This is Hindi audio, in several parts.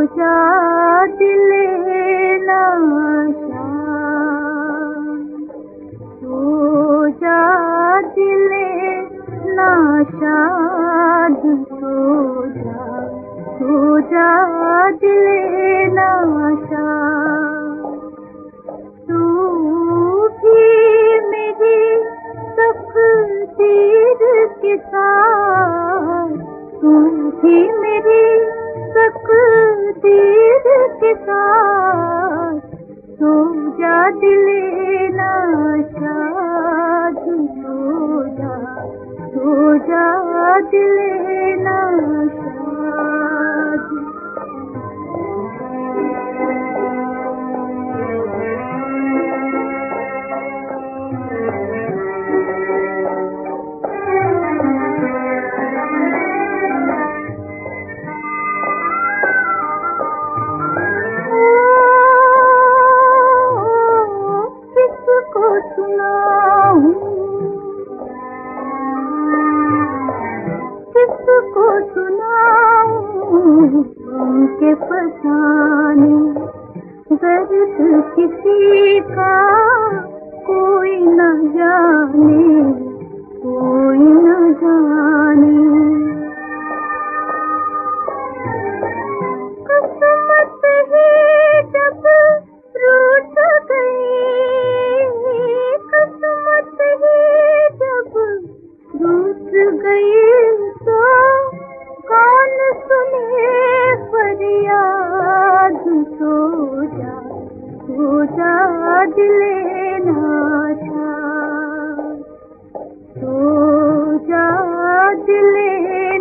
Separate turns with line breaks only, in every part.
जा दिले नाशा, सो जा दिले नाशाद, सो जा दिले नाशा। तू भी मेरी तकदीर के साथ, तू भी मेरी तकदीर के साथ, सो जा दिले नाशाद, सो जा दिले नाशाद। किसको सुनाऊं उनके फसाने, दर्द किसी का कोई न जाने, कोई न जाने। किस्मत ही जब रूठ गई, किस्मत ही जब रूठ गई, तो कौन सुने फरियाद। सो जा दिले नाशा, सो जा दिले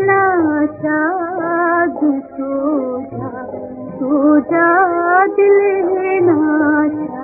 नाशाद, सो जा दिले नाशा।